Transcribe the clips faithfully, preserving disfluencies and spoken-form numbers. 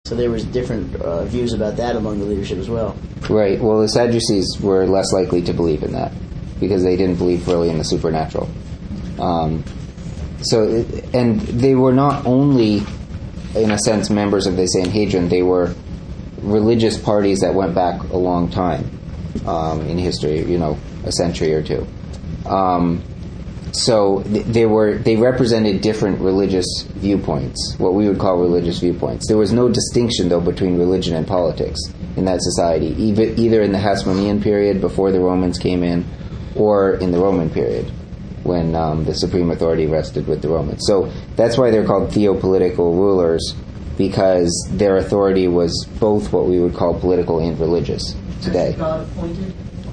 So there was different uh, views about that among the leadership as well. Right. Well, the Sadducees were less likely to believe in that because they didn't believe really in the supernatural. Um, so, it, and they were not only, in a sense, members of the Sanhedrin. They were religious parties that went back a long time um, in history. You know, a century or two. Um, So they were they represented different religious viewpoints, what we would call religious viewpoints. There was no distinction, though, between religion and politics in that society, either in the Hasmonean period before the Romans came in, or in the Roman period when um, the supreme authority rested with the Romans. So that's why they're called theopolitical rulers, because their authority was both what we would call political and religious today. God appointed.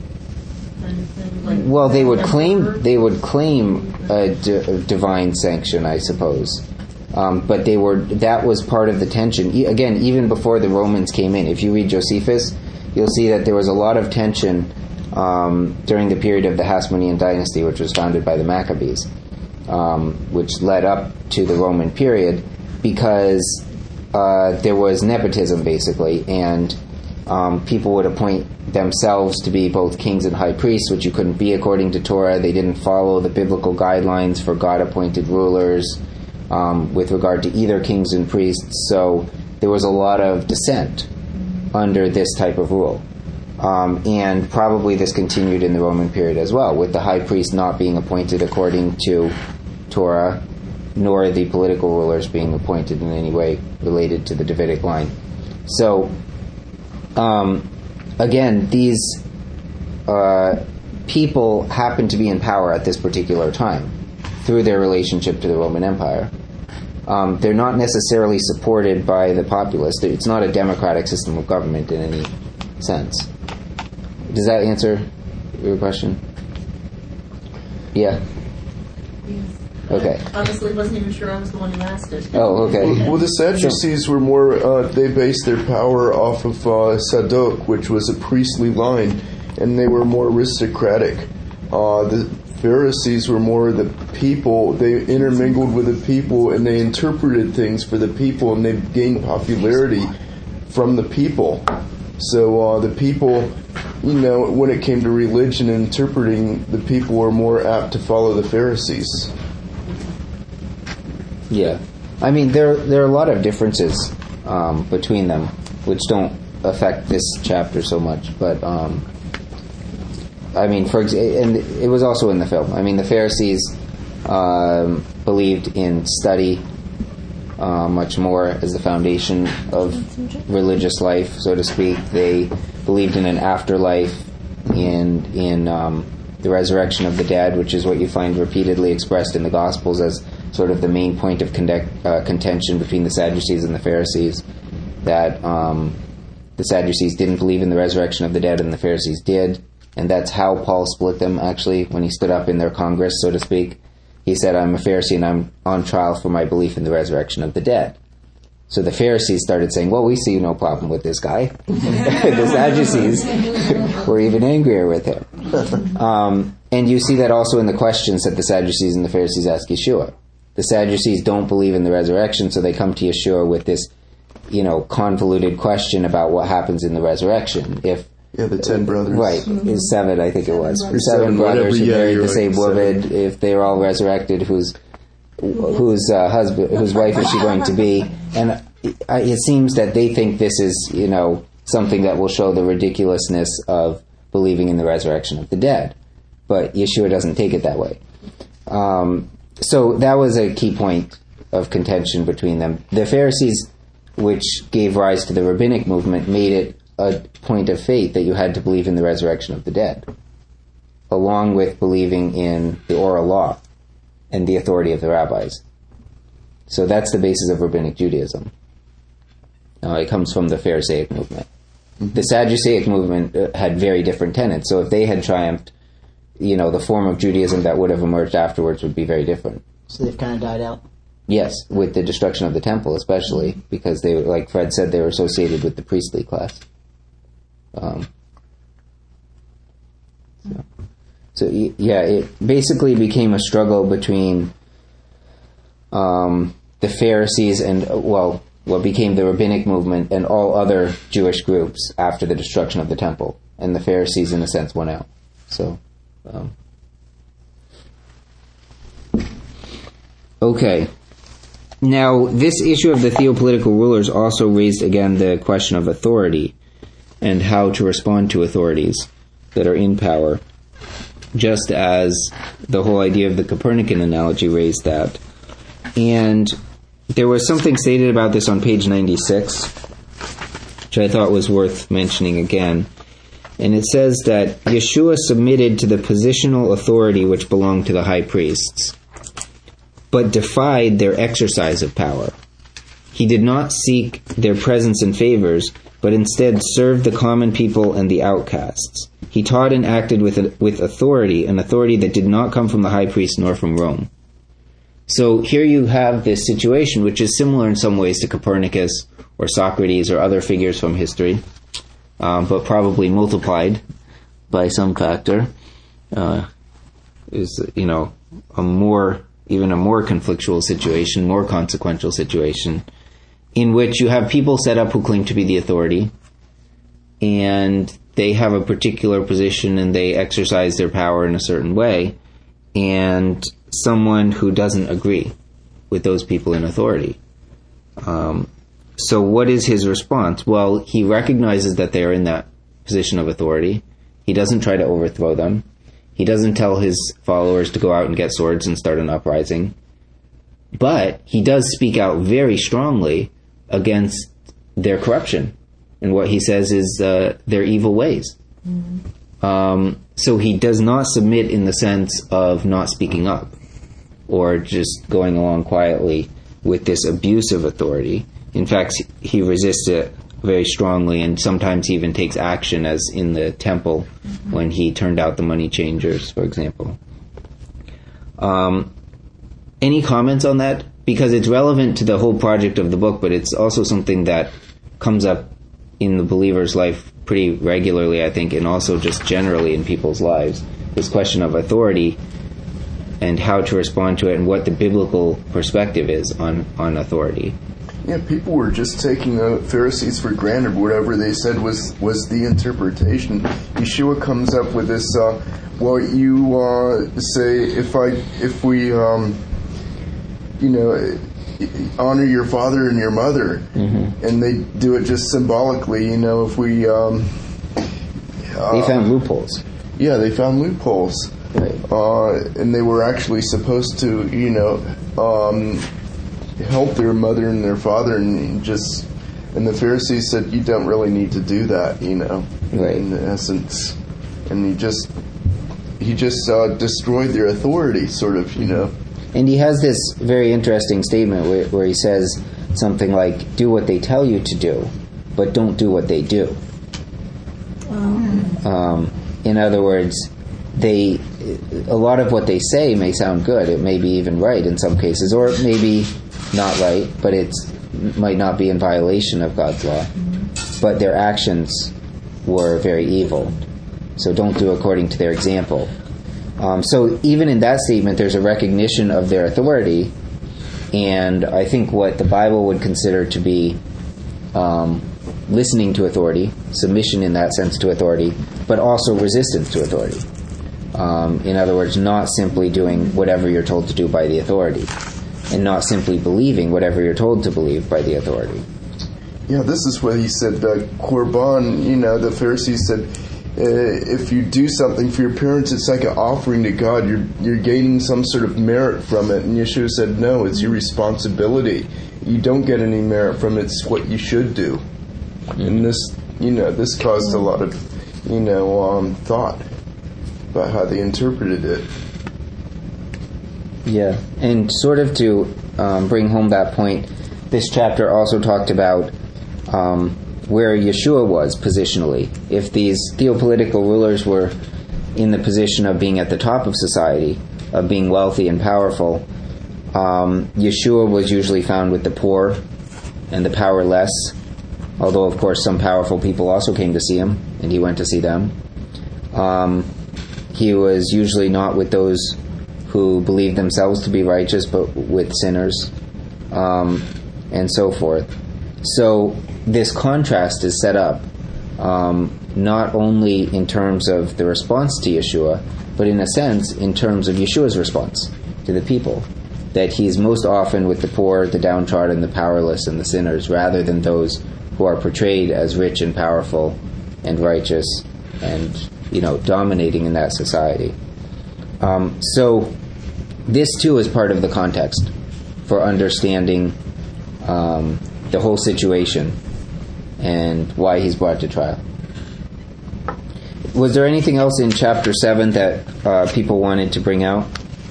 Like well, they would claim they would claim a, d- a divine sanction, I suppose, um, but they were that was part of the tension. E- again, even before the Romans came in, if you read Josephus, you'll see that there was a lot of tension um, during the period of the Hasmonean dynasty, which was founded by the Maccabees, um, which led up to the Roman period, because uh, there was nepotism basically, and um, people would appoint themselves to be both kings and high priests, which you couldn't be according to Torah. They didn't follow the biblical guidelines for God-appointed rulers um, with regard to either kings and priests. So there was a lot of dissent under this type of rule. Um, and probably this continued in the Roman period as well, with the high priest not being appointed according to Torah, nor the political rulers being appointed in any way related to the Davidic line. So, um, again, these uh, people happen to be in power at this particular time through their relationship to the Roman Empire. Um, they're not necessarily supported by the populace. It's not a democratic system of government in any sense. Does that answer your question? Yeah? Okay. Honestly, wasn't even sure I was the one who asked it. Oh, okay. Well, well the Sadducees were more, uh, they based their power off of uh, Sadok, which was a priestly line, and they were more aristocratic. Uh, the Pharisees were more the people. They intermingled with the people, and they interpreted things for the people, and they gained popularity from the people. So uh, the people, you know, when it came to religion and interpreting, the people were more apt to follow the Pharisees. Yeah. I mean, there there are a lot of differences um, between them, which don't affect this chapter so much. But, um, I mean, for exa- and it was also in the film. I mean, the Pharisees um, believed in study uh, much more as the foundation of religious life, so to speak. They believed in an afterlife, in in um, the resurrection of the dead, which is what you find repeatedly expressed in the Gospels as sort of the main point of conduct, uh, contention between the Sadducees and the Pharisees, that um, the Sadducees didn't believe in the resurrection of the dead and the Pharisees did, and that's how Paul split them, actually, when he stood up in their Congress, so to speak. He said, I'm a Pharisee and I'm on trial for my belief in the resurrection of the dead. So the Pharisees started saying, well, we see no problem with this guy. The Sadducees were even angrier with him. Um, and you see that also in the questions that the Sadducees and the Pharisees ask Yeshua. The Sadducees don't believe in the resurrection, so they come to Yeshua with this, you know, convoluted question about what happens in the resurrection. If Yeah, the ten brothers. Right, mm-hmm. Is seven, I think it was. Seven, seven brothers whatever, who yeah, married the right, same woman. seven. If they're all resurrected, whose whose uh, husband, whose wife is she going to be? And it, it seems that they think this is, you know, something that will show the ridiculousness of believing in the resurrection of the dead. But Yeshua doesn't take it that way. Um, so that was a key point of contention between them. The Pharisees, which gave rise to the rabbinic movement, made it a point of faith that you had to believe in the resurrection of the dead, along with believing in the oral law and the authority of the rabbis. So that's the basis of rabbinic Judaism. Uh, it comes from the Pharisaic movement. Mm-hmm. The Sadduceic movement uh, had very different tenets, so if they had triumphed, you know, the form of Judaism that would have emerged afterwards would be very different. So they've kind of died out? Yes, with the destruction of the temple especially, mm-hmm. because they, like Fred said, they were associated with the priestly class. Um, so, so, yeah, it basically became a struggle between um, the Pharisees and, uh, well, what became the rabbinic movement, and all other Jewish groups after the destruction of the temple. And the Pharisees, in a sense, went out. So, um, okay. Now, this issue of the theopolitical rulers also raised again the question of authority and how to respond to authorities that are in power, just as the whole idea of the Copernican analogy raised that. And there was something stated about this on page ninety-six, which I thought was worth mentioning again. And it says that Yeshua submitted to the positional authority which belonged to the high priests, but defied their exercise of power. He did not seek their presence and favors, but instead served the common people and the outcasts. He taught and acted with a, with authority, an authority that did not come from the high priest nor from Rome. So here you have this situation, which is similar in some ways to Copernicus or Socrates or other figures from history, um, but probably multiplied by some factor. Uh, is, you know, a more, even a more conflictual situation, more consequential situation, in which you have people set up who claim to be the authority, and they have a particular position and they exercise their power in a certain way, and someone who doesn't agree with those people in authority. Um, so what is his response? Well, he recognizes that they are in that position of authority. He doesn't try to overthrow them. He doesn't tell his followers to go out and get swords and start an uprising. But he does speak out very strongly against their corruption. And what he says is uh, their evil ways. Mm-hmm. Um, so he does not submit in the sense of not speaking up or just going along quietly with this abuse of authority. In fact, he resists it very strongly, and sometimes he even takes action, as in the temple mm-hmm. when he turned out the money changers, for example. Um, any comments on that? Because it's relevant to the whole project of the book, but it's also something that comes up in the believer's life pretty regularly, I think, and also just generally in people's lives. This question of authority and how to respond to it and what the biblical perspective is on, on authority. Yeah, people were just taking the Pharisees for granted. Whatever they said was, was the interpretation. Yeshua comes up with this, uh, well, you uh, say, if I, if we, um, you know, honor your father and your mother, mm-hmm. and they do it just symbolically, you know, if we... Um, uh, they found loopholes. Yeah, they found loopholes. Right. Uh, and they were actually supposed to, you know, um, help their mother and their father, and just... And the Pharisees said, you don't really need to do that, you know, right. in essence. And he just... He just uh, destroyed their authority, sort of, you know. And he has this very interesting statement where, where he says something like, do what they tell you to do, but don't do what they do. Um. Um, in other words, they a lot of what they say may sound good. It may be even right in some cases, or it may be not right, but it might not be in violation of God's law. Mm-hmm. But their actions were very evil. So don't do according to their example. Um, so even in that statement, there's a recognition of their authority, and I think what the Bible would consider to be um, listening to authority, submission in that sense to authority, but also resistance to authority. Um, in other words, not simply doing whatever you're told to do by the authority, and not simply believing whatever you're told to believe by the authority. Yeah, this is what he said, uh, Korban, you know, the Pharisees said, Uh, if you do something for your parents, it's like an offering to God. You're you're gaining some sort of merit from it. And Yeshua said, no, it's your responsibility. You don't get any merit from it. It's what you should do. Mm-hmm. And this, you know, this caused a lot of, you know, um, thought about how they interpreted it. Yeah, and sort of to um, bring home that point, this chapter also talked about um, where Yeshua was positionally. If these theopolitical rulers were in the position of being at the top of society, of being wealthy and powerful, um, Yeshua was usually found with the poor and the powerless, although of course some powerful people also came to see him, and he went to see them. Um, he was usually not with those who believed themselves to be righteous, but with sinners, um, and so forth. So this contrast is set up um, not only in terms of the response to Yeshua, but in a sense in terms of Yeshua's response to the people. That he's most often with the poor, the downtrodden, the powerless, and the sinners, rather than those who are portrayed as rich and powerful and righteous and, you know, dominating in that society. Um, so this too is part of the context for understanding um, the whole situation and why he's brought to trial. Was there anything else in chapter seven that uh, people wanted to bring out?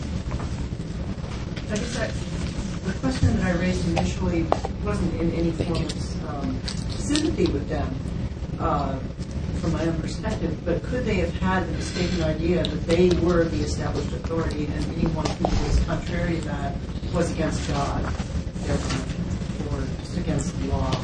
I guess I, the question that I raised initially wasn't in any form of um, sympathy with them, uh, from my own perspective, but could they have had the mistaken idea that they were the established authority and anyone who was contrary to that was against God, therefore, or just against the law?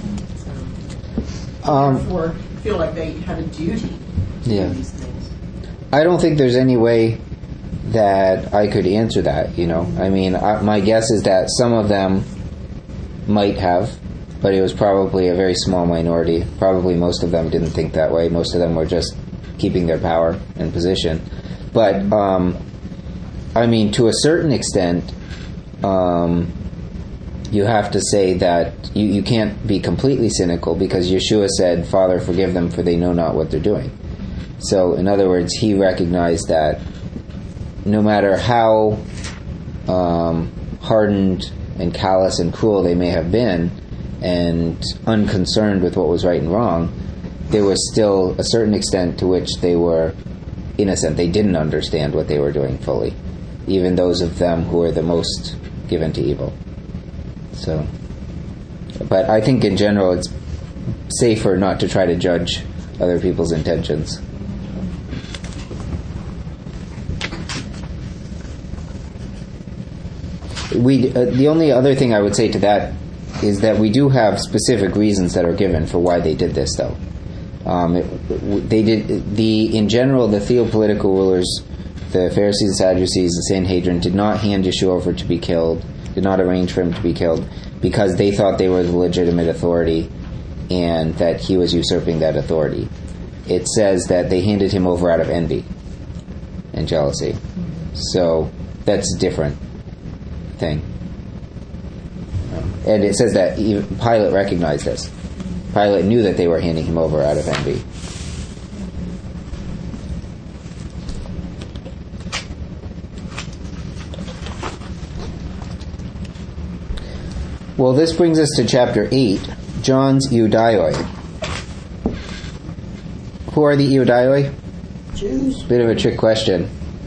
So, Um, therefore, feel like they had a duty to Yeah. do these things. I don't think there's any way that I could answer that, you know. I mean, I, my guess is that some of them might have, but it was probably a very small minority. Probably most of them didn't think that way. Most of them were just keeping their power and position. But, um, I mean, to a certain extent, um, you have to say that you, you can't be completely cynical, because Yeshua said, "Father, forgive them, for they know not what they're doing." So, in other words, he recognized that no matter how um, hardened and callous and cruel they may have been, and unconcerned with what was right and wrong, there was still a certain extent to which they were innocent. They didn't understand what they were doing fully, even those of them who were the most given to evil. So, but I think in general it's safer not to try to judge other people's intentions. We uh, the only other thing I would say to that is that we do have specific reasons that are given for why they did this, though. Um, it, they did the in general the theopolitical rulers, the Pharisees and Sadducees, the Sanhedrin, did not hand Yeshua over to be killed, did not arrange for him to be killed, because they thought they were the legitimate authority and that he was usurping that authority. It says that they handed him over out of envy and jealousy. So that's different thing. And it says that even Pilate recognized this. Pilate knew that they were handing him over out of envy. Well, this brings us to chapter eight, John's Iudaioi. Who are the Iudaioi? Jews. Bit of a trick question.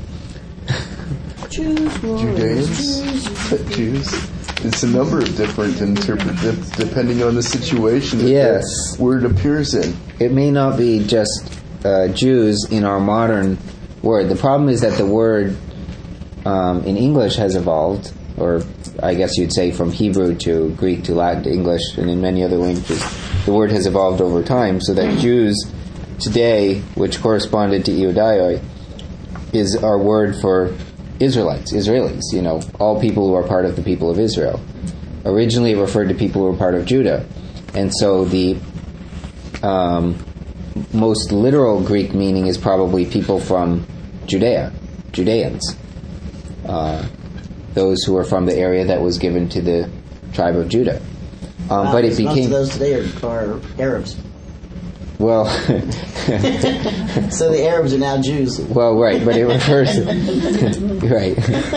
Jews. Judeans? Jews? It's a number of different interpretations depending on the situation that Yes. the word appears in. It may not be just uh, Jews in our modern word. The problem is that the word um, in English has evolved, or I guess you'd say from Hebrew to Greek to Latin to English, and in many other languages. The word has evolved over time, so that Jews today, which corresponded to Iudaioi, is our word for Israelites, Israelis, you know, all people who are part of the people of Israel. Originally it referred to people who were part of Judah. And so the um, most literal Greek meaning is probably people from Judea, Judeans. Uh, those who are from the area that was given to the tribe of Judah. Um, Wow, but it most became... of those today are, are Arabs. Well... So the Arabs are now Jews. Well, right, but it refers... right.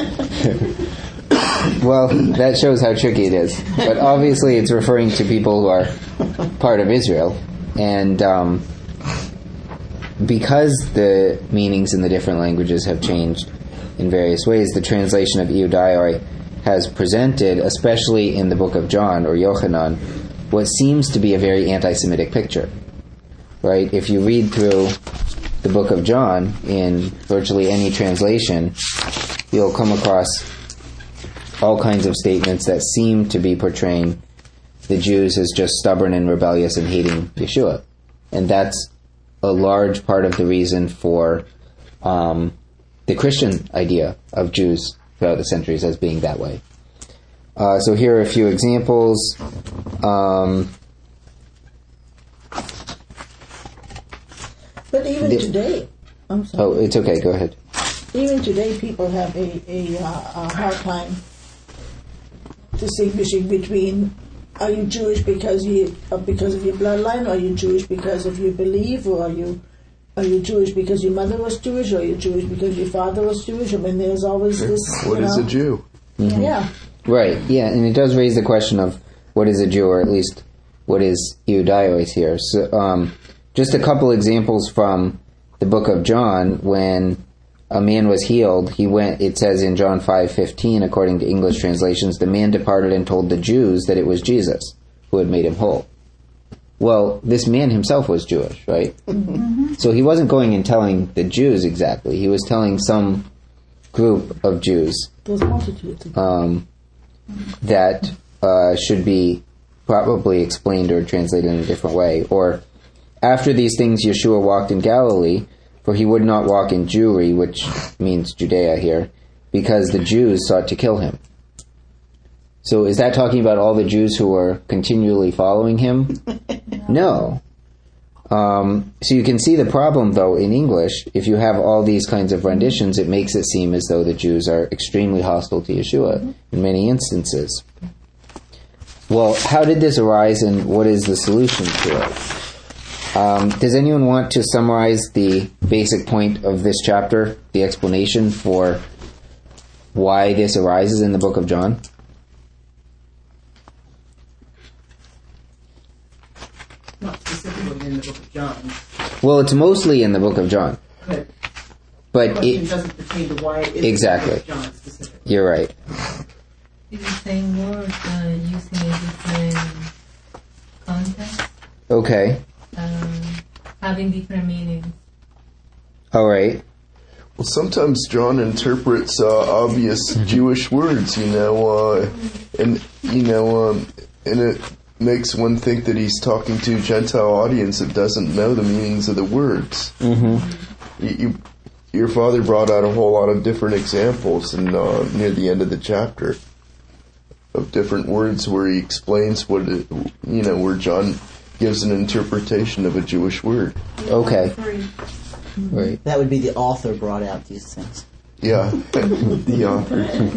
Well, that shows how tricky it is. But obviously it's referring to people who are part of Israel. And um, because the meanings in the different languages have changed in various ways, the translation of Iudaioi has presented, especially in the book of John, or Yochanan, what seems to be a very anti-Semitic picture. Right? If you read through the book of John in virtually any translation, you'll come across all kinds of statements that seem to be portraying the Jews as just stubborn and rebellious and hating Yeshua. And that's a large part of the reason for um, the Christian idea of Jews throughout the centuries as being that way. Uh, so here are a few examples. Um, But even The- today, I'm sorry. oh, it's okay. Go ahead. Even today, people have a, a, uh, a hard time distinguishing between are you Jewish because you uh, because of your bloodline, or are you Jewish because of your belief, or are you are you Jewish because your mother was Jewish, or are you Jewish because your father was Jewish? I mean, there's always this. What you is know, a Jew? Yeah. Right, yeah, and it does raise the question of what is a Jew, or at least what is Iudaios here. So, um, just a couple examples from the book of John. When a man was healed, he went, it says in John five fifteen, according to English translations, the man departed and told the Jews that it was Jesus who had made him whole. Well, this man himself was Jewish, right? Mm-hmm. So he wasn't going and telling the Jews exactly. He was telling some group of Jews There's multitudes. um, that uh, should be probably explained or translated in a different way. Or, after these things Yeshua walked in Galilee, for he would not walk in Jewry, which means Judea here, because the Jews sought to kill him. So is that talking about all the Jews who were continually following him? No. Um, so you can see the problem, though, in English. If you have all these kinds of renditions, it makes it seem as though the Jews are extremely hostile to Yeshua in many instances. Well, how did this arise, and what is the solution to it? Um, does anyone want to summarize the basic point of this chapter, the explanation for why this arises in the book of John? Not specifically in the book of John, Well, it's mostly in the book of John, but the but question it, doesn't pertain to why it is Exactly. in the book of John specifically. you're right. It's the same word uh, using a different context, Okay. um, having different meanings. All right. Well, sometimes John interprets uh, obvious Jewish words, you know, uh, and you know, um, and it makes one think that he's talking to a Gentile audience that doesn't know the meanings of the words. Mm-hmm. You, you, your father brought out a whole lot of different examples, and uh, near the end of the chapter, of different words where he explains what it, you know, where John gives an interpretation of a Jewish word. Okay. Right. That would be the author brought out these things. Yeah, the author.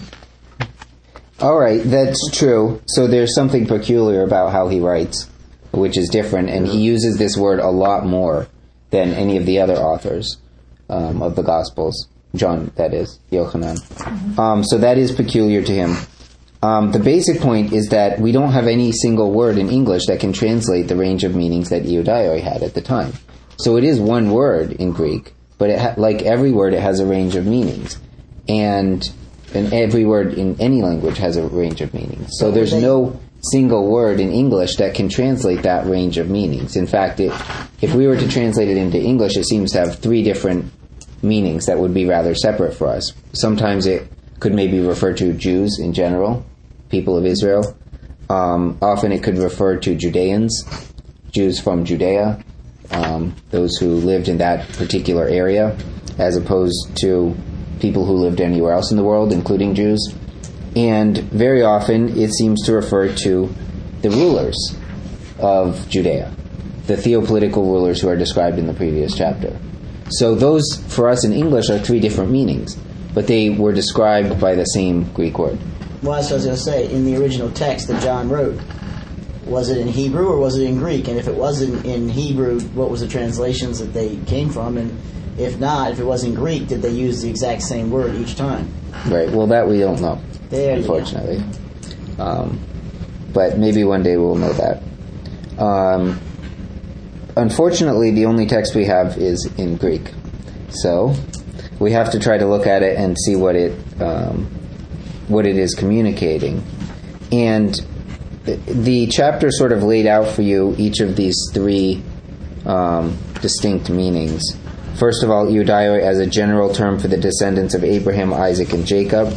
All right, that's true. So there's something peculiar about how he writes, which is different, and he uses this word a lot more than any of the other authors um, of the Gospels. John, that is, Yochanan. Um, so that is peculiar to him. Um, the basic point is that we don't have any single word in English that can translate the range of meanings that Iudaioi had at the time. So it is one word in Greek, but it ha- like every word, it has a range of meanings. And and every word in any language has a range of meanings. So there's no single word in English that can translate that range of meanings. In fact, it, if we were to translate it into English, it seems to have three different meanings that would be rather separate for us. Sometimes it could maybe refer to Jews in general, people of Israel. Um, often it could refer to Judeans, Jews from Judea, um, those who lived in that particular area, as opposed to people who lived anywhere else in the world, including Jews. And very often it seems to refer to the rulers of Judea, the theopolitical rulers who are described in the previous chapter. So those, for us in English, are three different meanings, but they were described by the same Greek word. Well, that's what I was going to say. In the original text that John wrote, was it in Hebrew or was it in Greek? And if it wasn't in Hebrew, what was the translations that they came from? And if not, if it was in Greek, did they use the exact same word each time? Right, well, that we don't know, There you go. unfortunately. Um, but maybe one day we'll know that. Um, unfortunately, the only text we have is in Greek. So we have to try to look at it and see what it um, what it is communicating. And the chapter sort of laid out for you each of these three um, distinct meanings. First of all, Iudaioi as a general term for the descendants of Abraham, Isaac, and Jacob.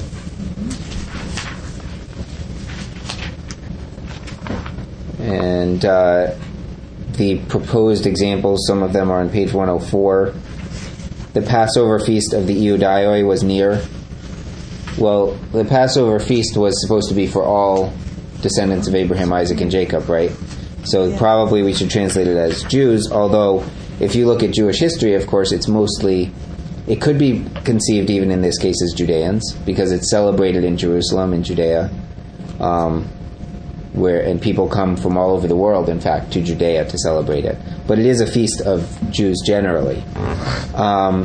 And uh, the proposed examples, some of them are on page one oh four. The Passover feast of the Iudaioi was near. Well, the Passover feast was supposed to be for all descendants of Abraham, Isaac, and Jacob, right? So Yeah. probably we should translate it as Jews, although if you look at Jewish history, of course, it's mostly, it could be conceived even in this case as Judeans, because it's celebrated in Jerusalem, in Judea, um, where and people come from all over the world, in fact, to Judea to celebrate it. But it is a feast of Jews generally. Um,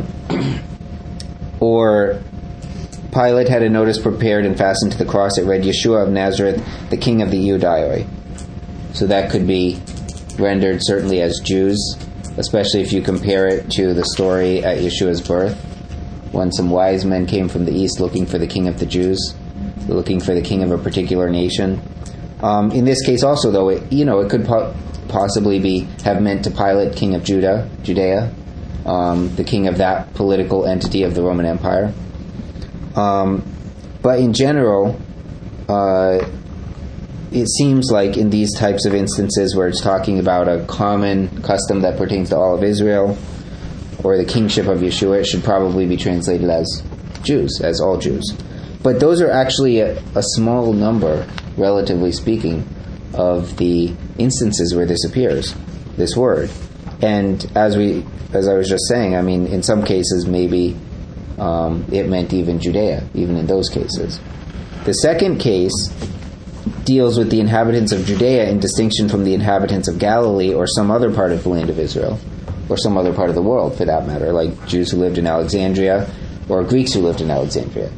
or Pilate had a notice prepared and fastened to the cross. It read, Yeshua of Nazareth, the King of the Iudaioi. So that could be rendered certainly as Jews, especially if you compare it to the story at Yeshua's birth, when some wise men came from the east looking for the King of the Jews, looking for the king of a particular nation. Um, in this case also, though, it, you know, it could po- possibly be have meant to Pilate, king of Judah, Judea, um, the king of that political entity of the Roman Empire. Um, but in general, uh, it seems like in these types of instances where it's talking about a common custom that pertains to all of Israel, or the kingship of Yeshua, it should probably be translated as Jews, as all Jews. But those are actually a, a small number, relatively speaking, of the instances where this appears, this word. And as we, as I was just saying, I mean, in some cases maybe um, it meant even Judea, even in those cases. The second case deals with the inhabitants of Judea in distinction from the inhabitants of Galilee or some other part of the land of Israel, or some other part of the world for that matter, like Jews who lived in Alexandria or Greeks who lived in Alexandria.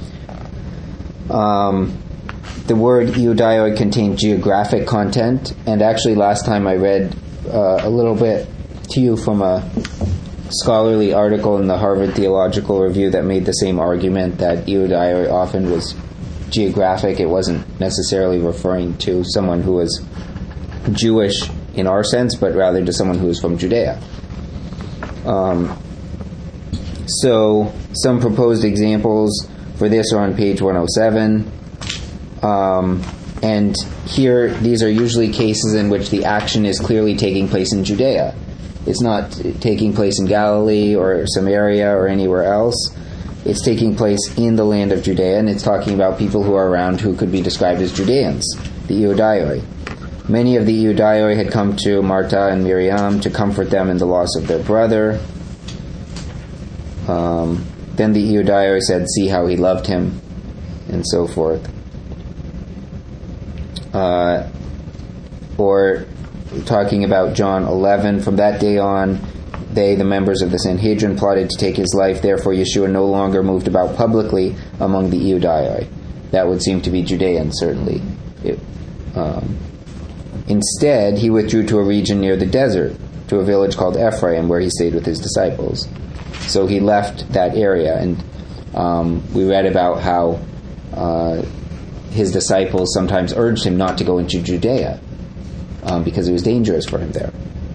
Um, the word Iudaioi contained geographic content, and actually last time I read uh, a little bit to you from a scholarly article in the Harvard Theological Review that made the same argument that Iudaioi often was geographic. It wasn't necessarily referring to someone who was Jewish in our sense, but rather to someone who was from Judea. Um, so some proposed examples for this are on page one oh seven. Um, and here, these are usually cases in which the action is clearly taking place in Judea. It's not taking place in Galilee or Samaria or anywhere else. It's taking place in the land of Judea, and it's talking about people who are around who could be described as Judeans, the Iudaioi. Many of the Iudaioi had come to Martha and Miriam to comfort them in the loss of their brother. Um, then the Iudaioi said, "See how he loved him," and so forth. Uh, or talking about John eleven, from that day on, they, the members of the Sanhedrin, plotted to take his life. Therefore, Yeshua no longer moved about publicly among the Iudaioi. That would seem to be Judean, certainly. It, um, instead, he withdrew to a region near the desert, to a village called Ephraim, where he stayed with his disciples. So he left that area, and um, we read about how uh, his disciples sometimes urged him not to go into Judea um, because it was dangerous for him there.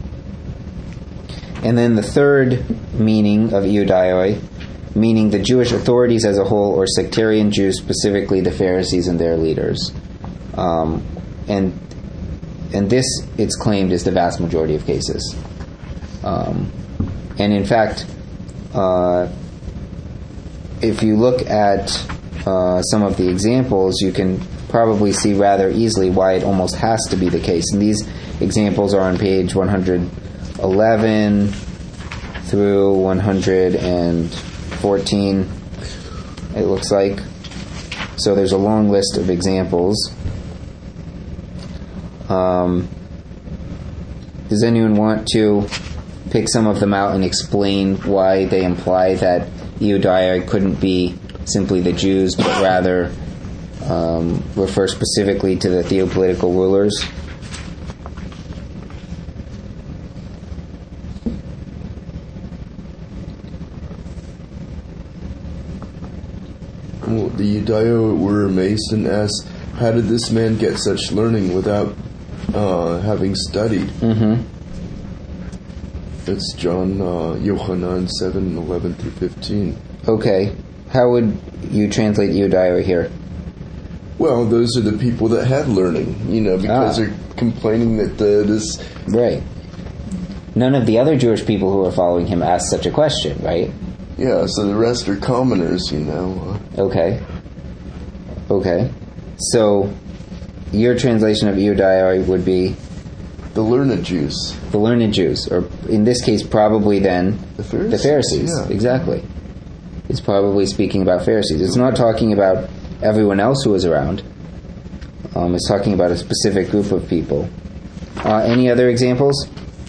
And then the third meaning of Iudaioi, meaning the Jewish authorities as a whole, or sectarian Jews, specifically the Pharisees and their leaders. Um, and and this, it's claimed, is the vast majority of cases. Um, and in fact, uh, if you look at uh, some of the examples, you can probably see rather easily why it almost has to be the case. And these examples are on page one hundred eleven through one hundred fourteen, it looks like. So there's a long list of examples. Um, does anyone want to pick some of them out and explain why they imply that Iudaioi couldn't be simply the Jews, but rather um, refer specifically to the theopolitical rulers? Well, the Iudaioi were amazed and asked, "How did this man get such learning without uh, having studied?" Mm-hmm. That's John uh, Yohanan seven eleven through fifteen. Okay. How would you translate Iudaioi here? Well, those are the people that had learning, you know, because Ah. they're complaining that uh, this. Right. None of the other Jewish people who were following him asked such a question, right? Yeah, so the rest are commoners, you know. Okay. Okay. So, your translation of Iudaioi would be The learned Jews. the learned Jews, or in this case, probably then The Pharisees. the Pharisees. Yeah. Exactly. It's probably speaking about Pharisees. It's not talking about everyone else who was around. Um, it's talking about a specific group of people. Uh, any other examples?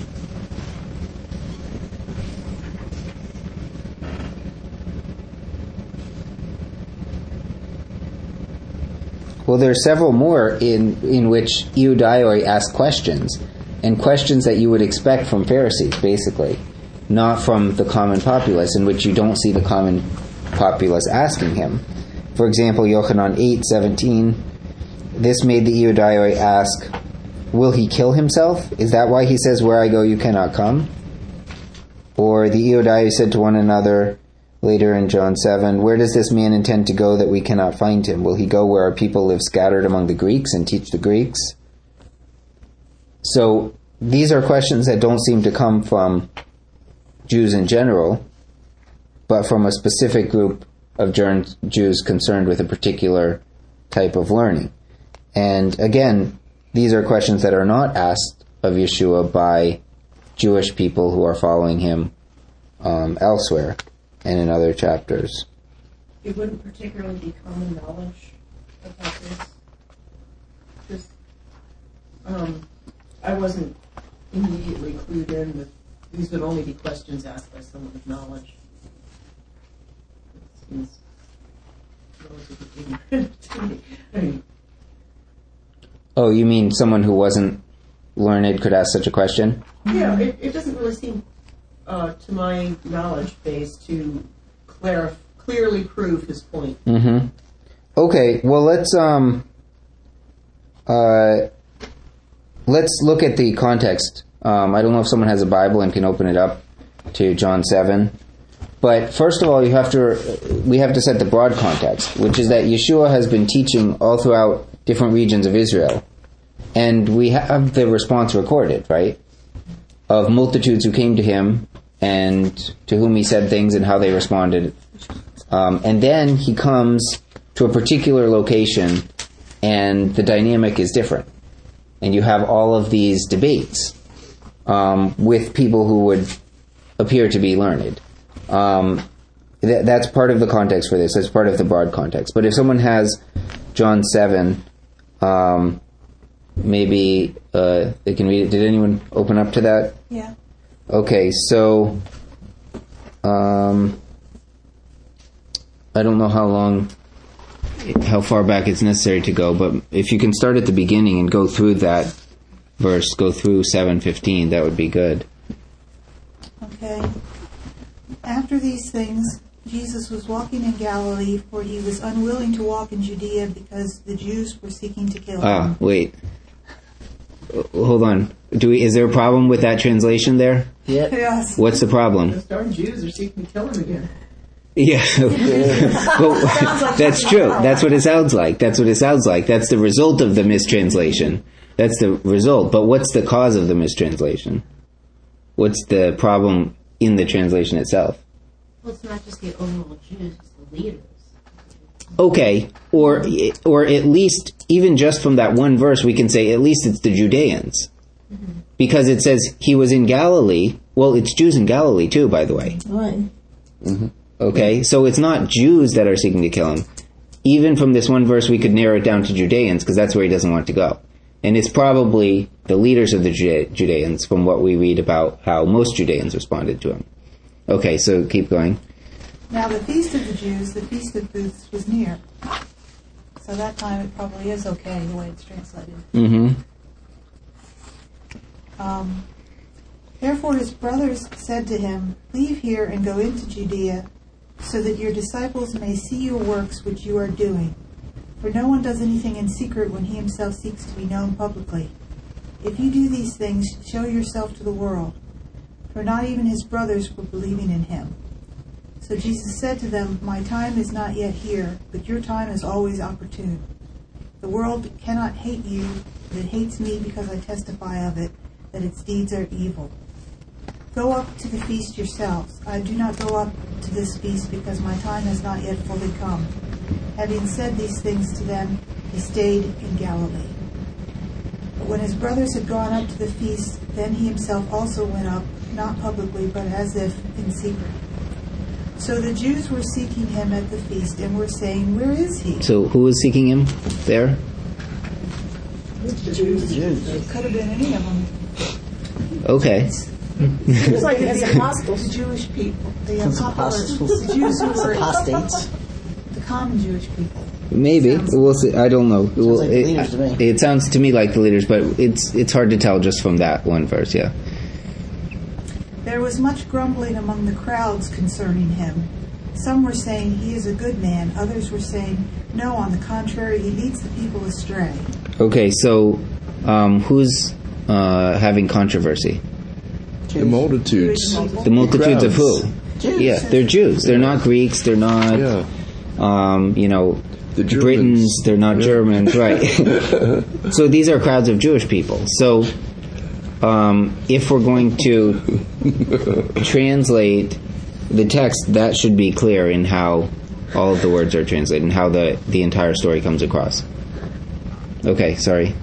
Well, there are several more in, in which Iudaioi asks questions, and questions that you would expect from Pharisees, basically, not from the common populace, in which you don't see the common populace asking him. For example, Yochanan eight seventeen, this made the Iudaioi ask, will he kill himself? Is that why he says, where I go you cannot come? Or the Iudaioi said to one another, later in John seven, where does this man intend to go that we cannot find him? Will he go where our people live scattered among the Greeks and teach the Greeks? So these are questions that don't seem to come from Jews in general, but from a specific group of Jews concerned with a particular type of learning. And again, these are questions that are not asked of Yeshua by Jewish people who are following him um, elsewhere and in other chapters. It wouldn't particularly be common knowledge about this. Just, um, I wasn't immediately clued in with these would only be questions asked by someone with knowledge. It seems relatively ignorant to me. I mean, oh, you mean someone who wasn't learned could ask such a question? yeah, it, it doesn't really seem, uh, to my knowledge base, to clar- clearly prove his point. Mm-hmm. Okay, well, let's um, uh, let's look at the context. Um, I don't know if someone has a Bible and can open it up to John seven. But first of all, you have to we have to set the broad context, which is that Yeshua has been teaching all throughout different regions of Israel. And we have the response recorded, right? Of multitudes who came to him and to whom he said things and how they responded. Um, and then he comes to a particular location and the dynamic is different. And you have all of these debates um, with people who would appear to be learned. Um, th- that's part of the context for this. That's part of the broad context. But if someone has John seven, um, maybe uh, they can read it. Did anyone open up to that? Yeah. Okay, so um, I don't know how long, how far back it's necessary to go, but if you can start at the beginning and go through that verse, go through seven fifteen, that would be good. Okay. After these things, Jesus was walking in Galilee, for he was unwilling to walk in Judea because the Jews were seeking to kill him. Ah, wait. Hold on. Do we? Is there a problem with that translation there? Yeah. Yes. What's the problem? Those darn Jews are seeking to kill him again. Yeah, well, that's true. That's what it sounds like. That's what it sounds like. That's the result of the mistranslation. That's the result. But what's the cause of the mistranslation? What's the problem in the translation itself? Well, it's not just the overall Jews, it's the leaders. Okay, or or at least, even just from that one verse, we can say at least it's the Judeans. Mm-hmm. Because it says he was in Galilee. Well, it's Jews in Galilee too, by the way. Right. Mm-hmm. Okay, so it's not Jews that are seeking to kill him. Even from this one verse, we could narrow it down to Judeans, because that's where he doesn't want to go. And it's probably the leaders of the Jude- Judeans, from what we read about how most Judeans responded to him. Okay, so keep going. Now the feast of the Jews, the feast of booths, was near. So that time it probably is okay, the way it's translated. Mm-hmm. Um, Therefore his brothers said to him, leave here and go into Judea, so that your disciples may see your works which you are doing. For no one does anything in secret when he himself seeks to be known publicly. If you do these things, show yourself to the world. For not even his brothers were believing in him. So Jesus said to them, my time is not yet here, but your time is always opportune. The world cannot hate you, but it hates me because I testify of it, that its deeds are evil. Go up to the feast yourselves. I do not go up to this feast because my time has not yet fully come. Having said these things to them, he stayed in Galilee. But when his brothers had gone up to the feast, then he himself also went up, not publicly, but as if in secret. So the Jews were seeking him at the feast and were saying, "Where is he?" So who was seeking him there? The Jews. It could have been any of them. Okay. It's like as apostles. The Jewish people. The It's apostles. apostles. The Jews who were Apostates. the common Jewish people. Maybe we'll see. I don't know. Well, like the it, leaders to me. it sounds to me like the leaders, but it's it's hard to tell just from that one verse. Yeah. There was much grumbling among the crowds concerning him. Some were saying, "He is a good man." Others were saying, "No, on the contrary, he leads the people astray." Okay, so um, who's uh, having controversy? The multitudes. The multitudes of who? Jews. Yeah, they're Jews. They're not Greeks. They're not, Yeah. um, you know, The Germans. Britons. They're not Yeah. Germans, right? So these are crowds of Jewish people. So um, if we're going to translate the text, that should be clear in how all of the words are translated and how the, the entire story comes across. Okay, sorry.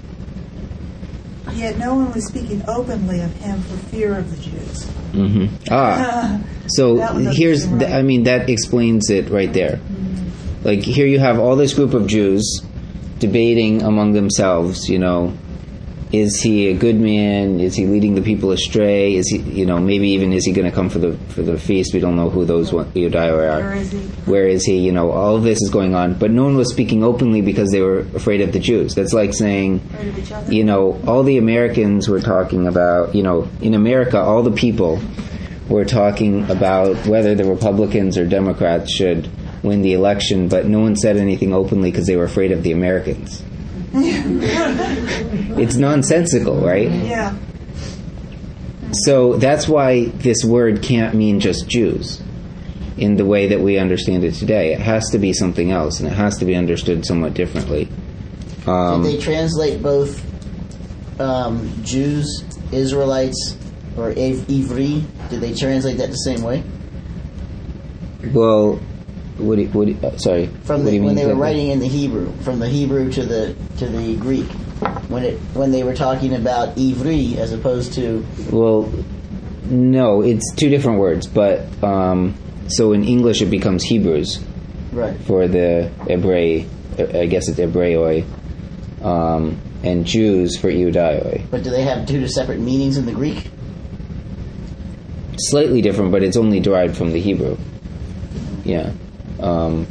Yet no one was speaking openly of him for fear of the Jews. hmm Ah, so That one doesn't here's, seem th- right. I mean, that explains it right there. Like, here you have all this group of Jews debating among themselves, you know, is he a good man? Is he leading the people astray? Is he, you know, maybe even is he going to come for the for the feast? We don't know who those one, Euodiah are. Where is he? Where is he? You know, all of this is going on, but no one was speaking openly because they were afraid of the Jews. That's like saying, Afraid of each other? you know, all the Americans were talking about, you know, in America, all the people were talking about whether the Republicans or Democrats should win the election, but no one said anything openly because they were afraid of the Americans. It's nonsensical, right? Yeah. So that's why this word can't mean just Jews in the way that we understand it today. It has to be something else, and it has to be understood somewhat differently. Um, Did they translate both um, Jews, Israelites, or Ev- Ivri? Did they translate that the same way? well, what do you, what do you, uh, sorry. From what the, do you when mean they were exactly? writing in the Hebrew, from the Hebrew to the to the Greek, when it when they were talking about Ivri as opposed to Well, no, it's two different words, but um, so in English it becomes Hebrews right. for the Hebrei, I guess it's Hebreoi, um, and Jews for Iudaioi. But do they have two separate meanings in the Greek? Slightly different, but it's only derived from the Hebrew. Yeah. Um,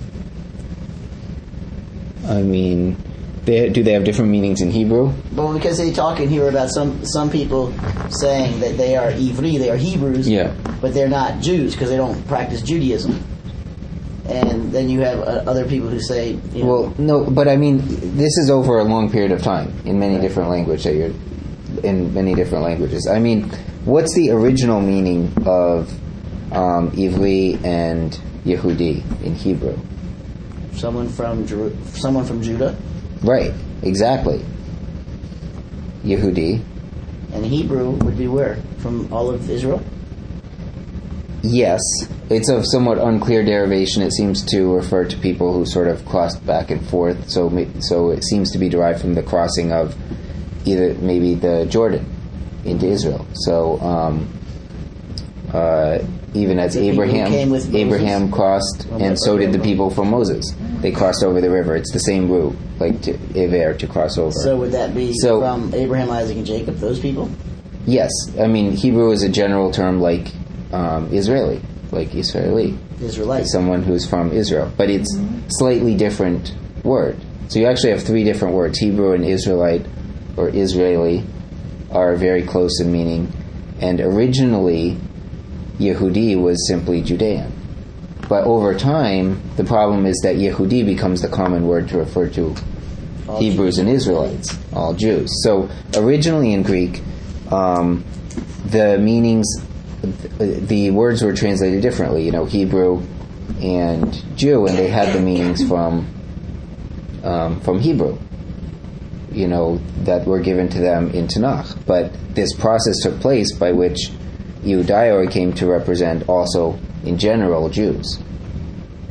I mean, they, do they have different meanings in Hebrew? Well, because they talk in here about some some people saying that they are Ivri, they are Hebrews, Yeah. but they're not Jews because they don't practice Judaism. And then you have uh, other people who say, you know, Well, no, but I mean, this is over a long period of time in many different languages. That you're in many different languages. I mean, what's the original meaning of um, Ivri and Yehudi in Hebrew? someone from Jeru- someone from Judah, Right, exactly. Yehudi. and Hebrew would be where? From all of Israel? Yes, it's of somewhat unclear derivation. It seems to refer to people who sort of crossed back and forth. So, ma- so it seems to be derived from the crossing of either maybe the Jordan into Israel. So, um, uh, even as The people who Abraham, came with Moses? Abraham crossed, Well, and so did the okay. people from Moses. They crossed over the river. It's the same route, like to Ever to cross over. So would that be So- from Abraham, Isaac, and Jacob? Those people? Yes, I mean Hebrew is a general term like um, Israeli, like Israeli. Israelites. Someone who's from Israel, but it's slightly different word. So you actually have three different words. Hebrew and Israelite or Israeli are very close in meaning, and originally Yehudi was simply Judean. But over time, the problem is that Yehudi becomes the common word to refer to All Hebrews and Israelites, all Jews. So originally in Greek, um, the meanings, the words were translated differently. You know, Hebrew and Jew, and they had the meanings from um, from Hebrew. You know, that were given to them in Tanakh. But this process took place by which Iudaioi came to represent also, in general, Jews.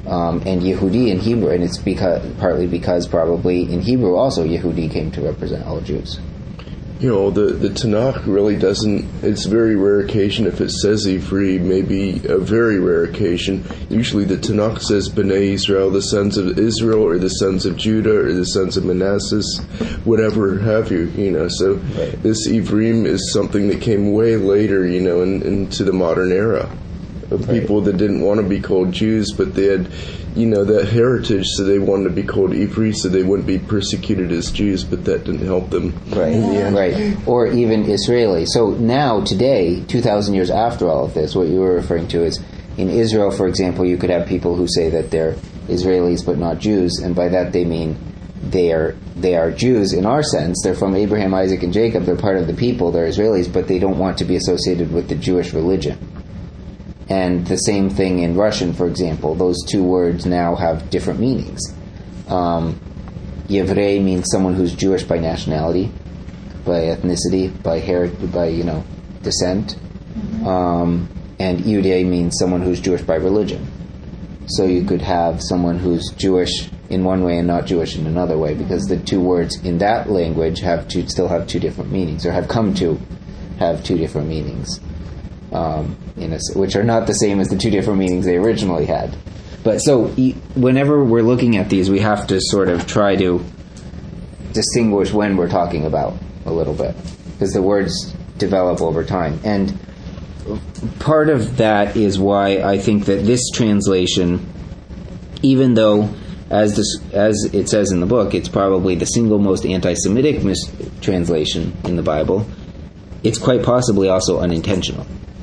um, and Yehudi in Hebrew, and it's because partly because probably in Hebrew also Yehudi came to represent all Jews. You know, the, the Tanakh really doesn't, it's a very rare occasion if it says Ivri, maybe a very rare occasion. Usually the Tanakh says Bnei Israel, the sons of Israel, or the sons of Judah, or the sons of Manasseh, whatever have you, you know. So right. This Ivrim is something that came way later, you know, in, into the modern era. Of right. people that didn't want to be called Jews, but they had, you know, that heritage, so they wanted to be called Ivri, so they wouldn't be persecuted as Jews, but that didn't help them. Right, in the end. Right. Or even Israeli. So now, today, two thousand years after all of this, what you were referring to is, in Israel, for example, you could have people who say that they're Israelis but not Jews, and by that they mean they are they are Jews in our sense. They're from Abraham, Isaac, and Jacob. They're part of the people. They're Israelis, but they don't want to be associated with the Jewish religion. And the same thing in Russian, for example. Those two words now have different meanings. Um, Yevrei means someone who's Jewish by nationality, by ethnicity, by heritage, by you know descent, mm-hmm. um, and Iudei means someone who's Jewish by religion. So you could have someone who's Jewish in one way and not Jewish in another way, because the two words in that language have to still have two different meanings, or have come to have two different meanings. Um, in a, which are not the same as the two different meanings they originally had. But so, e- whenever we're looking at these, we have to sort of try to distinguish when we're talking about a little bit, because the words develop over time. And part of that is why I think that this translation, even though, as this, as it says in the book, it's probably the single most anti-Semitic mis- translation in the Bible, it's quite possibly also unintentional.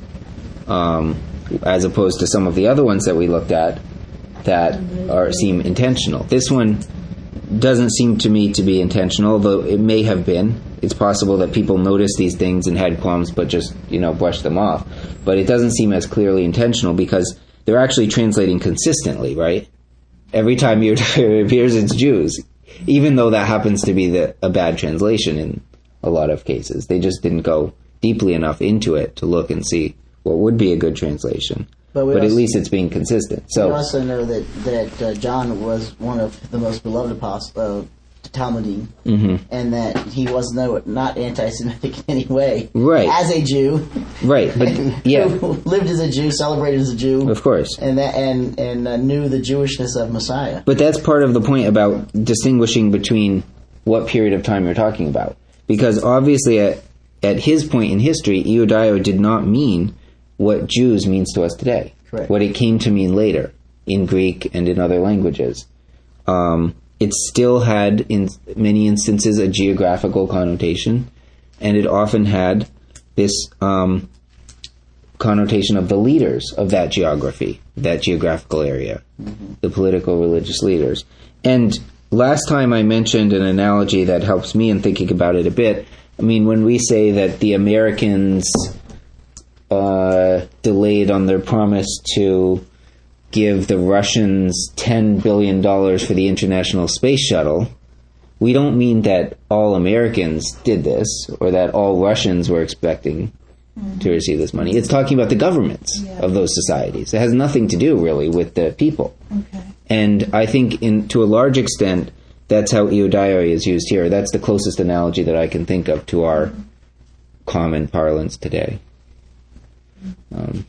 Um, as opposed to some of the other ones that we looked at that are seem intentional. This one doesn't seem to me to be intentional, although it may have been. It's possible that people noticed these things and had qualms but just, you know, brushed them off. But it doesn't seem as clearly intentional because they're actually translating consistently, right? Every time it appears, it's Jews, even though that happens to be the, a bad translation in a lot of cases. They just didn't go deeply enough into it to look and see what would be a good translation, but, but also, at least it's being consistent. So we also know that that uh, John was one of the most beloved apostles, uh, Talmudim, mm-hmm. and that he was no not anti-Semitic in any way. Right, as a Jew, right, but yeah, lived as a Jew, celebrated as a Jew, of course, and that and and uh, knew the Jewishness of Messiah. But that's part of the point about distinguishing between what period of time you're talking about, because obviously at at his point in history, Euodia did not mean what Jews means to us today. Correct. What it came to mean later in Greek and in other languages. Um, it still had, in many instances, a geographical connotation, and it often had this um, connotation of the leaders of that geography, that geographical area, mm-hmm. the political, religious leaders. And last time I mentioned an analogy that helps me in thinking about it a bit. I mean, when we say that the Americans Uh, delayed on their promise to give the Russians ten billion dollars for the International Space Shuttle, we don't mean that all Americans did this or that all Russians were expecting mm-hmm. to receive this money. It's talking about the governments yeah. of those societies. It has nothing to do, really, with the people. Okay. And I think, in to a large extent, that's how Euodia is used here. That's the closest analogy that I can think of to our mm-hmm. common parlance today. Um,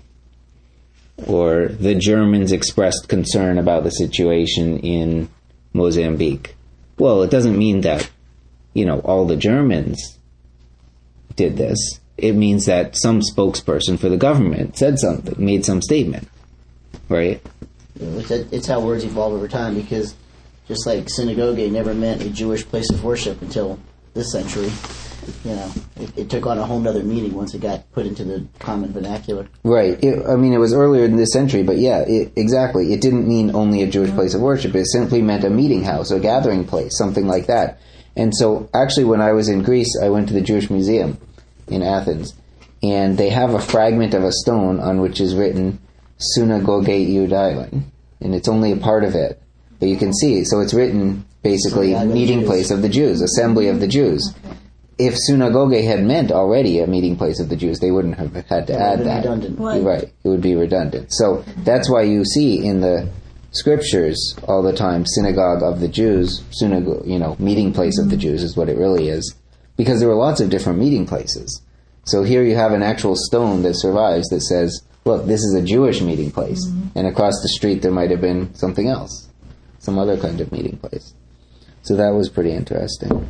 or the Germans expressed concern about the situation in Mozambique. Well, it doesn't mean that, you know, all the Germans did this. It means that some spokesperson for the government said something, made some statement, right? It's, it's how words evolve over time, because just like synagogue never meant a Jewish place of worship until this century. You know, it, it took on a whole other meaning once it got put into the common vernacular. Right. It, I mean, it was earlier in this century, but yeah, it, exactly. It didn't mean only a Jewish place of worship. It simply meant a meeting house, a gathering place, something like that. And so, actually, when I was in Greece, I went to the Jewish Museum in Athens, and they have a fragment of a stone on which is written Synagoge Iudaion, and it's only a part of it, but you can see. So it's written basically so meeting place of the Jews, assembly of the Jews. Okay. If synagogue had meant already a meeting place of the Jews, they wouldn't have had to it add that. Redundant. Right. It would be redundant. So that's why you see in the scriptures all the time, synagogue of the Jews, synagogue, you know, meeting place of the Jews is what it really is, because there were lots of different meeting places. So here you have an actual stone that survives that says, look, this is a Jewish meeting place. Mm-hmm. And across the street there might have been something else, some other kind of meeting place. So that was pretty interesting.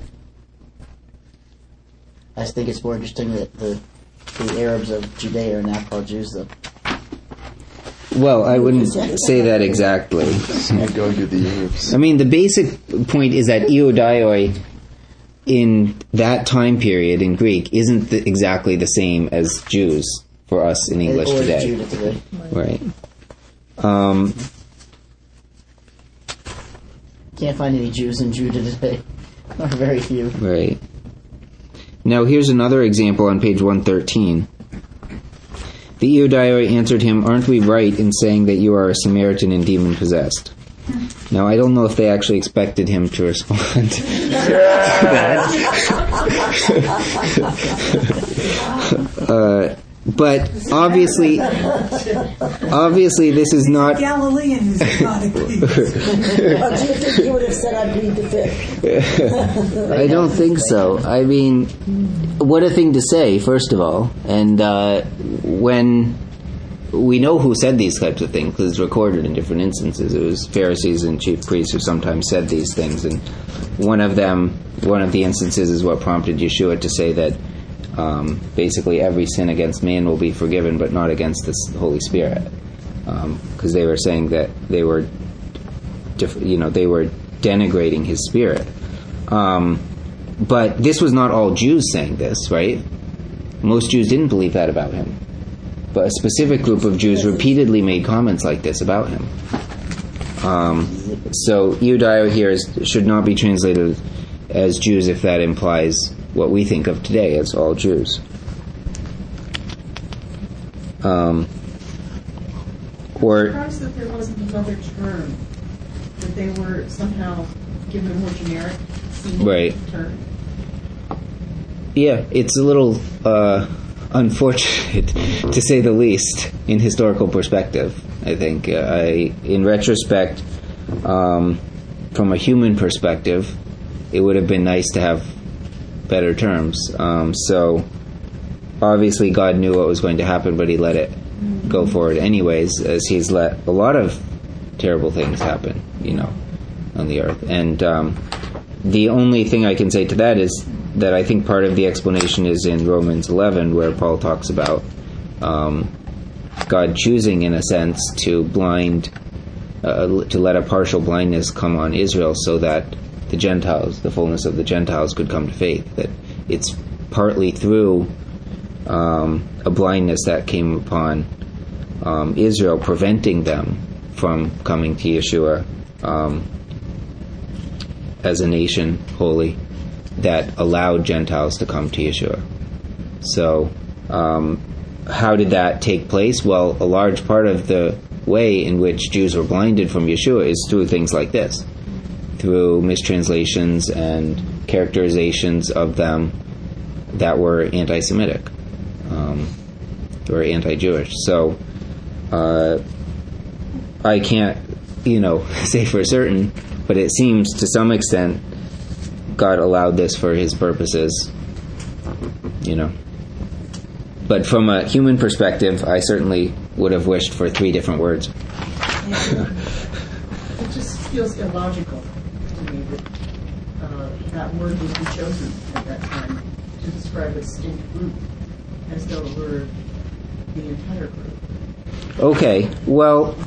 I just think it's more interesting that the the Arabs of Judea are now called Jews, though. Well, I wouldn't say that exactly. I mean, the basic point is that Iodioi in that time period in Greek isn't the, exactly the same as Jews for us in English or today. Judah today. Right. Um, Can't find any Jews in Judah today. Or very few. Right. Now here's another example on page one thirteen. The Iodioi answered him, "Aren't we right in saying that you are a Samaritan and demon-possessed?" Now, I don't know if they actually expected him to respond to that. uh, but obviously, obviously, this is not Galilean who's exotic. Or do you think he would have said, "I plead the fifth"? I don't think so. I mean, what a thing to say, first of all. And uh, when we know who said these types of things, because it's recorded in different instances. It was Pharisees and chief priests who sometimes said these things. And one of them, one of the instances is what prompted Yeshua to say that um, basically every sin against man will be forgiven, but not against the Holy Spirit. Because um, they were saying that they were, you know, they were denigrating his spirit. Um, but this was not all Jews saying this, right? Most Jews didn't believe that about him. But a specific group of Jews repeatedly made comments like this about him. Um, so Iodioi here is, should not be translated as Jews if that implies what we think of today as all Jews. Um, or I'm surprised that there wasn't another term, that they were somehow given a more generic single right. term. Yeah, it's a little uh, unfortunate, to say the least, in historical perspective, I think. Uh, I, in retrospect, um, from a human perspective, it would have been nice to have better terms. Um, so, obviously God knew what was going to happen, but he let it go forward anyways, as he's let a lot of terrible things happen, you know, on the earth. And um, the only thing I can say to that is that I think part of the explanation is in Romans eleven, where Paul talks about um, God choosing, in a sense, to blind, uh, to let a partial blindness come on Israel so that the Gentiles, the fullness of the Gentiles, could come to faith. That it's partly through um, a blindness that came upon um, Israel, preventing them from coming to Yeshua um, as a nation, holy, that allowed Gentiles to come to Yeshua. So, um, how did that take place? Well, a large part of the way in which Jews were blinded from Yeshua is through things like this, through mistranslations and characterizations of them that were anti-Semitic, um, or anti-Jewish. So, uh, I can't, you know, say for certain, but it seems to some extent God allowed this for his purposes, you know. But from a human perspective, I certainly would have wished for three different words. Yeah. It just feels illogical to me that uh, that word would be chosen at that time to describe a distinct group, as though it were the entire group. Okay, well,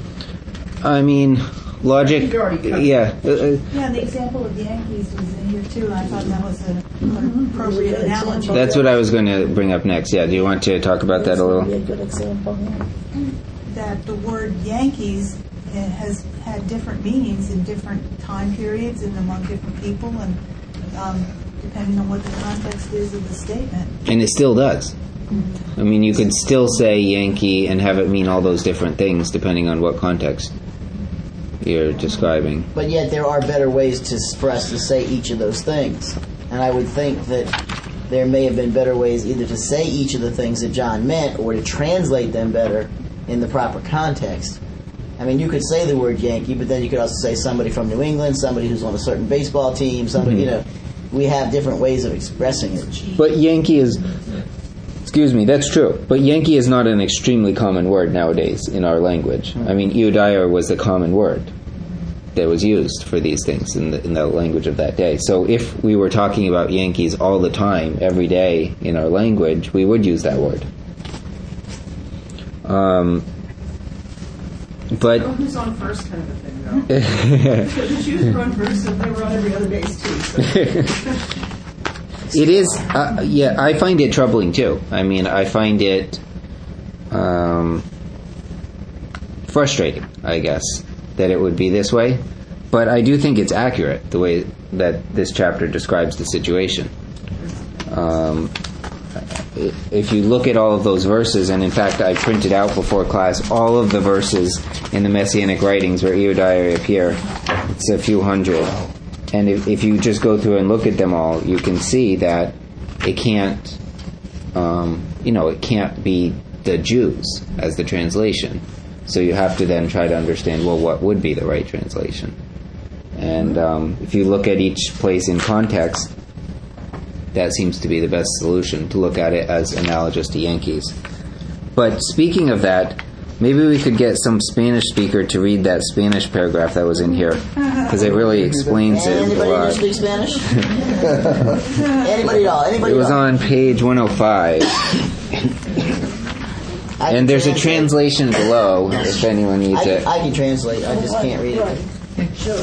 I mean, logic, yeah. Uh, uh, Yeah, the example of the Yankees was in here too, and I thought that was an mm-hmm. appropriate analogy. That's what I was going to bring up next. Yeah, do you want to talk about that a little? That's a good example, yeah. That the word Yankees has had different meanings in different time periods and among different people, and um, depending on what the context is of the statement. And it still does. I mean, you could still say Yankee and have it mean all those different things depending on what context you're describing. But yet there are better ways to, for us to say each of those things. And I would think that there may have been better ways either to say each of the things that John meant or to translate them better in the proper context. I mean, you could say the word Yankee, but then you could also say somebody from New England, somebody who's on a certain baseball team, somebody, mm-hmm. you know, we have different ways of expressing it. But Yankee is, excuse me, that's true. But Yankee is not an extremely common word nowadays in our language. Mm-hmm. I mean, Iudaia was the common word that was used for these things in the, in the language of that day. So if we were talking about Yankees all the time, every day in our language, we would use that word. Um, but oh, who's on first kind of a thing, though. Because the Jews were on first, and they were on every other base, too. So. It is, uh, yeah, I find it troubling, too. I mean, I find it um, frustrating, I guess, that it would be this way. But I do think it's accurate, the way that this chapter describes the situation. Um, if you look at all of those verses, and in fact I printed out before class all of the verses in the Messianic writings where Iudaia appear, it's a few hundred. And if, if you just go through and look at them all, you can see that it can't, um, you know, it can't be the Jews as the translation. So you have to then try to understand, well, what would be the right translation? And um, if you look at each place in context, that seems to be the best solution, to look at it as analogous to Yankees. But speaking of that, maybe we could get some Spanish speaker to read that Spanish paragraph that was in here, because it really explains it Anybody a lot. Anybody speak Spanish? Anybody at all? Anybody It was at all? on page one oh five. I can And there's a translate. translation below, if anyone needs I can, it. I can translate. I just can't read it. Sure.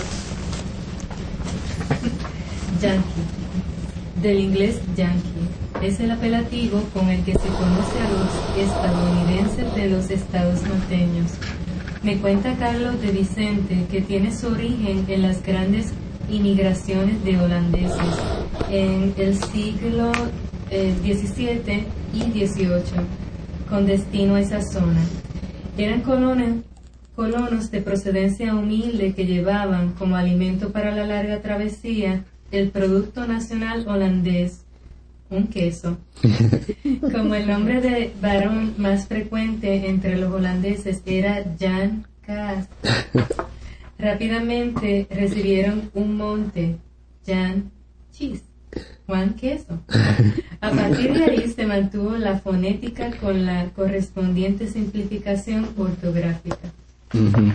Yankee. Del inglés yankee. Es el apelativo con el que se conoce a los estadounidenses de los estados norteños. Me cuenta Carlos de Vicente que tiene su origen en las grandes inmigraciones de holandeses en el siglo eh, diecisiete y dieciocho, con destino a esa zona. Eran colones, colonos de procedencia humilde que llevaban como alimento para la larga travesía el producto nacional holandés, un queso. Como el nombre de varón más frecuente entre los holandeses era Jan Kaas, rápidamente recibieron un monte, Jan Cheese, Juan Queso. A partir de ahí se mantuvo la fonética con la correspondiente simplificación ortográfica. Mm-hmm.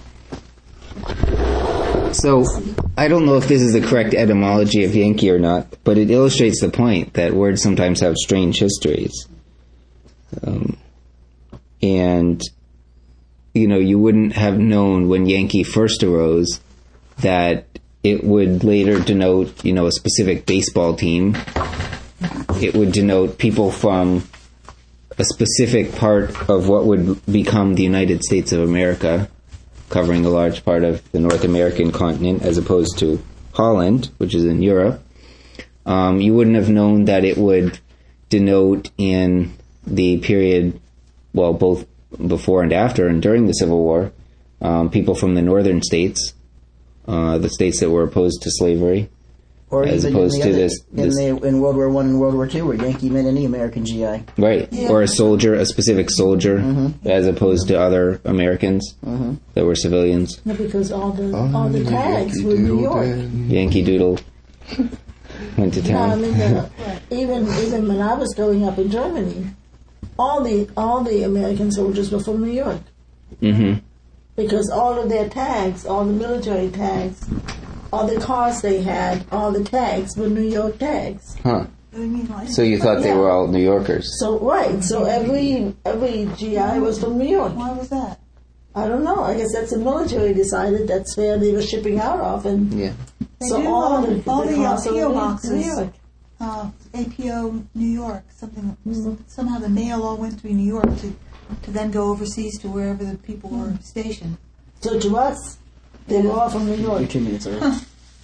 So, I don't know if this is the correct etymology of Yankee or not, but it illustrates the point that words sometimes have strange histories. Um, and, you know, you wouldn't have known when Yankee first arose that it would later denote, you know, a specific baseball team. It would denote people from a specific part of what would become the United States of America, covering a large part of the North American continent, as opposed to Holland, which is in Europe. Um, you wouldn't have known that it would denote in the period, well, both before and after and during the Civil War, um, people from the northern states, uh, the states that were opposed to slavery, Or as even opposed in, the to other, this, this in, the, in World War One and World War Two, where Yankee meant any American G I. right, Yeah. or a soldier, a specific soldier, Mm-hmm. as opposed to other Americans Mm-hmm. that were civilians. No, because all the all the tags were New York. Yankee Doodle went to No, I town. mean, the, even even when I was growing up in Germany, all the all the American soldiers were from New York Mm-hmm. because all of their tags, all the military tags, all the cars they had, all the tags were New York tags. Huh. I mean, like, So you thought they Yeah. were all New Yorkers? So right, so every every G I was from New York. why was that? I don't know. I guess that's the military decided that's where they were shipping out of, and Yeah. They so do all all, the, all the the uh, cars P were O New- boxes. New York. Uh, A P O New York, something. Somehow the mail all went through New York to, to then go overseas to wherever the people were stationed. So to us, they were all from New You're York. two minutes early.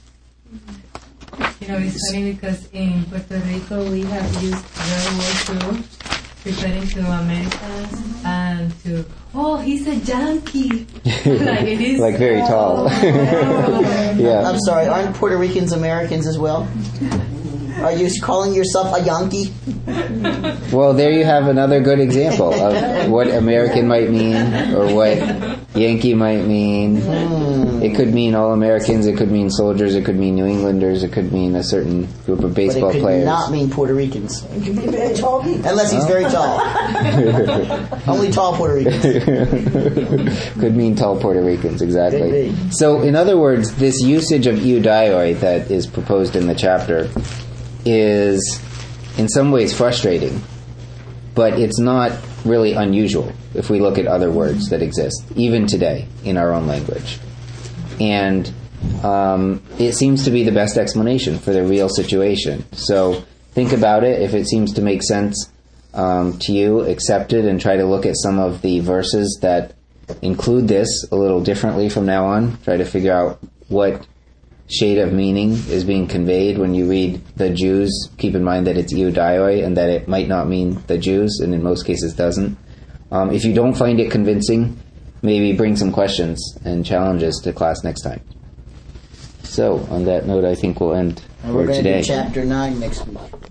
You know, it's funny because in Puerto Rico we have used World War Two referring to Americans and to, oh, he's a Yankee. Like it is. Like very tall. Oh, Yeah. I'm sorry, aren't Puerto Ricans Americans as well? Are you calling yourself a Yankee? Well, there you have another good example of what American might mean or what Yankee might mean. Hmm. It could mean all Americans, it could mean soldiers, it could mean New Englanders, it could mean a certain group of baseball but it could players. not mean Puerto Ricans. It can be very tall people. Unless he's very tall. Only tall Puerto Ricans. Could mean tall Puerto Ricans, exactly. Could be. So, in other words, this usage of eudioi that is proposed in the chapter is in some ways frustrating, but it's not really unusual if we look at other words that exist, even today, in our own language. And um, it seems to be the best explanation for the real situation. So think about it. If it seems to make sense um, to you, accept it and try to look at some of the verses that include this a little differently from now on. Try to figure out what shade of meaning is being conveyed when you read the Jews. Keep in mind that it's eudioi and that it might not mean the Jews, and in most cases doesn't. Um, if you don't find it convincing, maybe bring some questions and challenges to class next time. So, on that note, I think we'll end And for we're going to today. do chapter nine next week.